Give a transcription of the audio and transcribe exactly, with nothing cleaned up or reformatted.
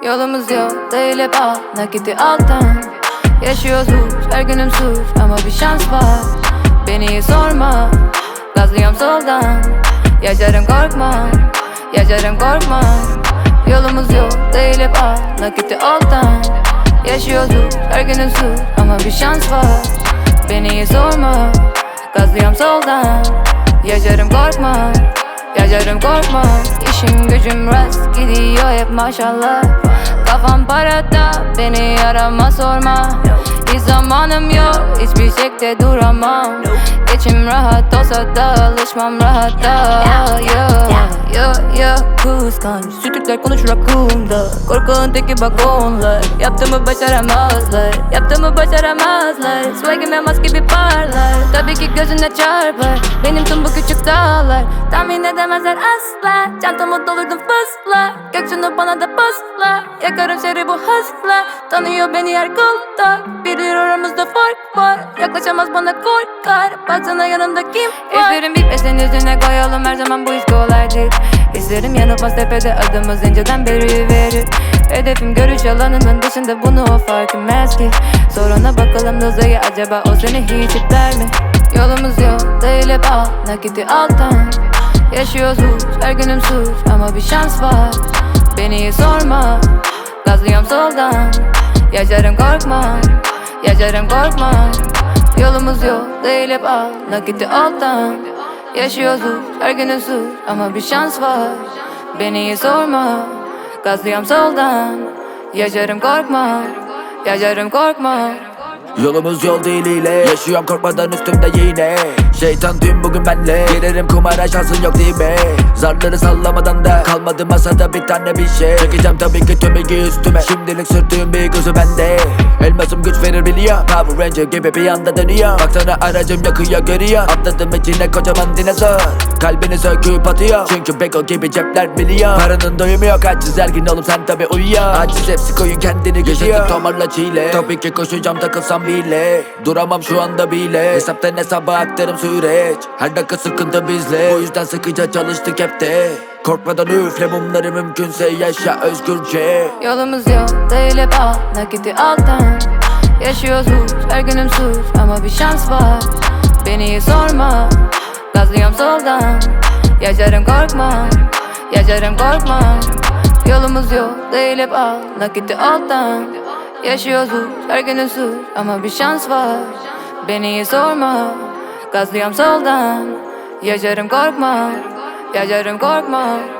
Yolumuz yok değil hep al nakiti alttan. Yaşıyoruz her günüm suç ama bir şans var. Beni sorma, gazlıyorum soldan. Yaşarım korkma, yaşarım korkma. Yolumuz yok değil hep al nakiti alttan. Yaşıyoruz her günüm suç ama bir şans var. Beni sorma, gazlıyorum soldan. Yaşarım korkma, yaşarım korkma. İşim gücüm rast gidiyor hep maşallah. Kafam parada, beni arama sorma. Hiç zamanım yok, hiçbir şekilde duramam. İçim rahat olsa da alışmam rahata. Yeah, yeah, yeah. Kıskanç sütükler konuşur hakkımda. Korkunun teki bak onlar. Yaptığımı başaramazlar, yaptığımı başaramazlar. Swag'ime maske gibi parlar. Tabii ki gözüne çarpar benim tüm bu küçük dağlar. Tahmin edemezler asla. Çantamı doldurdum fısla. Gökyüzünü bana da pasla. Yakarım şehri bu hızla. Tanıyor beni her kolda. Bilir aramızda fark var. Yaklaşamaz bana korkar. Baksana yanımda kim var? Hislerim bitmesin yüzüne koyalım her zaman bu iş kolay değil. Hislerim yanılmaz tepede adımız inceden beri verir. Hedefim görüş alanının dışında bunu o fark etmez ki. Soruna bakalım dozayı acaba o seni hiç ipler mi? Yolumuz yok değil hep al nakiti alttan. Yaşıyoruz her günüm suç ama bir şans var. Beni sorma, gazlıyorum soldan. Yaşarım korkma, yaşarım korkma. Yolumuz yok değil hep al nakiti alttan. Yaşıyoruz her günüm suç ama bir şans var. Beni sorma, gazlıyorum soldan. Yaşarım korkma, yaşarım korkma. Yolumuz yol değil ile. Yaşıyorum korkmadan üstümde yine. Şeytan tüm bugün benle. Girerim kumara şansın yok değil mi? Zarları sallamadan da kalmadı masada bir tane bir şey. Çekeceğim tabii ki tüm ilgi üstüme. Şimdilik sürttüğüm bir gözü bende. Elmasım güç verir biliyor. Power Ranger gibi bir anda dönüyor. Baksana aracım yakıyor görüyor. Atladım içine kocaman dinozor. Kalbini söküp atıyor. Çünkü Beko gibi cepler biliyor. Paranın doyumu yok açız her gün oğlum sen tabi uyuyor. Aciz hepsi koyun kendini geçiyor. Tomarla çile. Tabii ki koşacağım takılsam bile. Duramam şu anda bile. Hesaptan hesaba aktarım süreç. Her dakika sıkıntı bizle. O yüzden sıkıca çalıştık hep de. Korkmadan üfle mumları mümkünse yaşa özgürce. Yolumuz yok değil hep al nakiti alttan. Yaşıyoruz her günüm suç ama bir şans var. Beni sorma, gazlıyorum soldan. Yaşarım korkma, yaşarım korkma. Yolumuz yok değil hep al nakiti alttan. Yaşıyoruz her günüm suç ama bir şans var. Beni sorma, gazlıyorum soldan. Yaşarım korkma, yaşarım korkma.